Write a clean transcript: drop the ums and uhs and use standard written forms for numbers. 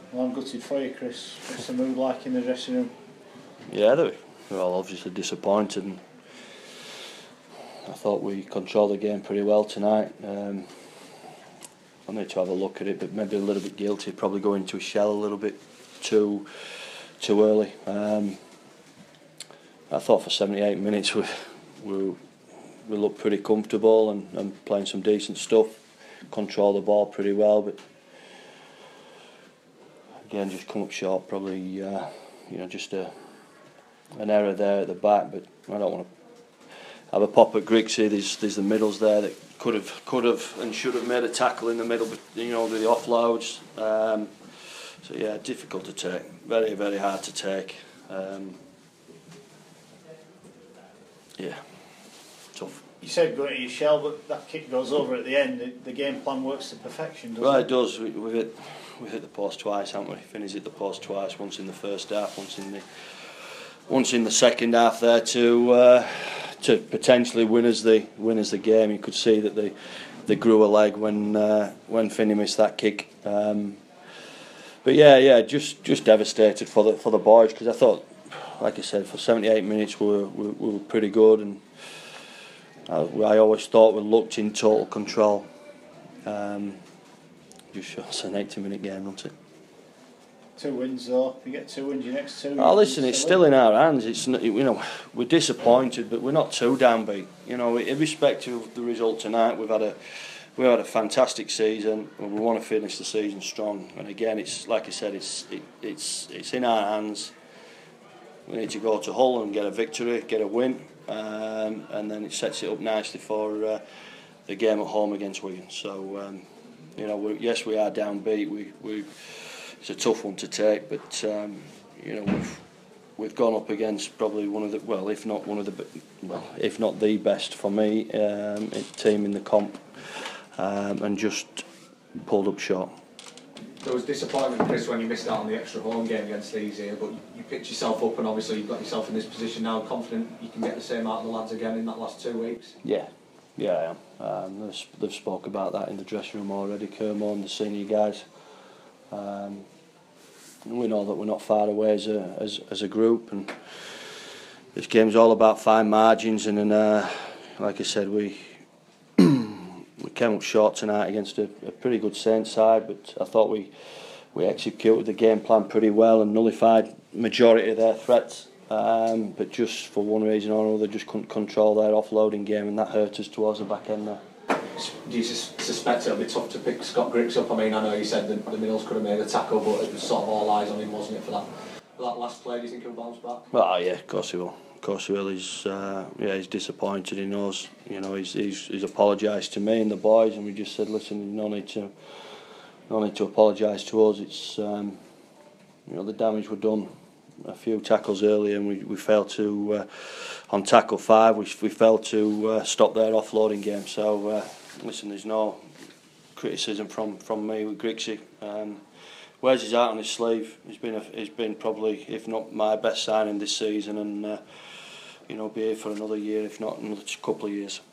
Well, I'm gutted for you, Chris. What's the mood like in the dressing room? Yeah, they're all obviously disappointed. And I thought we controlled the game pretty well tonight. I need to have a look at it, but maybe a little bit guilty, probably going into a shell a little bit too early. I thought for 78 minutes we looked pretty comfortable and playing some decent stuff, control the ball pretty well, but again just come up short. Probably just an error there at the back, but I don't want to have a pop at Grixie. There's the middles there that could have and should have made a tackle in the middle, but with the offloads. So yeah, difficult to take, very very hard to take. Yeah, tough. You said going to your shell, but that kick goes over at the end. The game plan works to perfection, doesn't it? Well, it does. We hit the post twice, haven't we? Finney's hit the post twice. Once in the first half, once in the second half. There to potentially win us the game. You could see that they grew a leg when Finney missed that kick. But yeah, just devastated for the boys, because I thought, like I said, for 78 minutes we were pretty good, and I always thought we looked in total control. Just shows an 80-minute game, doesn't it? 2 wins though. If you get 2 wins, your next 2. Oh, listen, it's still in our hands. It's not, we're disappointed, but we're not too downbeat. Irrespective of the result tonight, we've had a fantastic season. We want to finish the season strong. And again, it's like I said, it's in our hands. We need to go to Hull and get a victory, get a win, and then it sets it up nicely for the game at home against Wigan. So, yes, we are downbeat. It's a tough one to take, but we've gone up against probably one of the if not the best for me team in the comp, and just pulled up short. There was disappointment, Chris, when you missed out on the extra home game against Leeds here, but you picked yourself up, and obviously you've got yourself in this position now, confident you can get the same out of the lads again in that last 2 weeks. Yeah, I am. They've spoke about that in the dressing room already, Kermo and the senior guys. We know that we're not far away as a group, and this game's all about fine margins. And then, like I said, we came up short tonight against a pretty good Saints side, but I thought we executed the game plan pretty well and nullified majority of their threats. But just for one reason or another, just couldn't control their offloading game, and that hurt us towards the back end there. Do you suspect it'll be tough to pick Scott Griggs up? I mean, I know you said the Mills could have made a tackle, but it was sort of all eyes on him, wasn't it, for that last play? Do you think he'll bounce back? Well, yeah, of course he will. Of course he will. He's disappointed. He knows. He's apologised to me and the boys, and we just said, listen, no need to apologise to us. It's the damage was done. A few tackles early, and we failed to on tackle 5. We failed to stop their offloading game. So listen, there's no criticism from me with Grixie. Wears his heart on his sleeve. He's been probably, if not my best signing this season, and be here for another year, if not another couple of years.